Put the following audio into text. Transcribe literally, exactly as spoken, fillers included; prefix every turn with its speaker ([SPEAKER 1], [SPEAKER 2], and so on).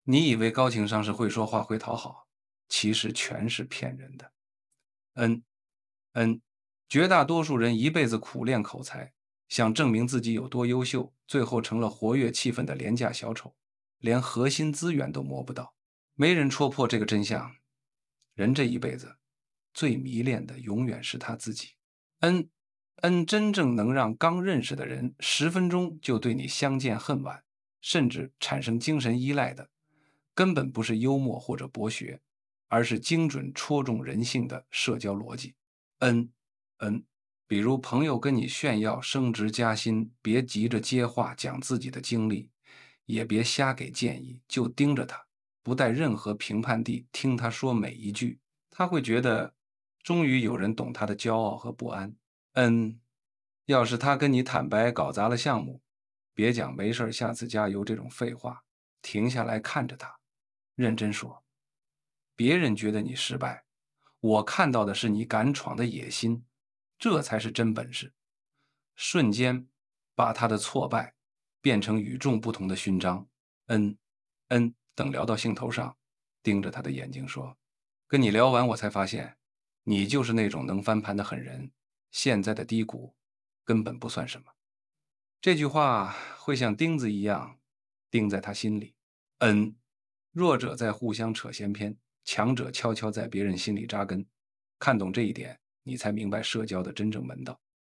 [SPEAKER 1] 你以为高情商是会说话、会讨好，其实全是骗人的。N N，绝大多数人一辈子苦练口才，想证明自己有多优秀，最后成了活跃气氛的廉价小丑，连核心资源都摸不到。没人戳破这个真相。人这一辈子，最迷恋的永远是他自己。N N 真正能让刚认识的人十分钟就对你相见恨晚，甚至产生精神依赖的，根本不是幽默或者博学，而是精准戳中人性的社交逻辑。N N，比如朋友跟你炫耀升职加薪，别急着接话讲自己的经历，也别瞎给建议，就盯着他，不带任何评判地听他说每一句，他会觉得终于有人懂他的骄傲和不安。N，要是他跟你坦白搞砸了项目，别讲没事下次加油这种废话，停下来看着他，认真说，别人觉得你失败，我看到的是你敢闯的野心，这才是真本事。瞬间把他的挫败变成与众不同的勋章。N N 等聊到兴头上，盯着他的眼睛说，跟你聊完我才发现，你就是那种能翻盘的狠人，现在的低谷根本不算什么。这句话会像钉子一样钉在他心里。N，弱者在互相扯闲篇，强者悄悄在别人心里扎根。看懂这一点，你才明白社交的真正门道。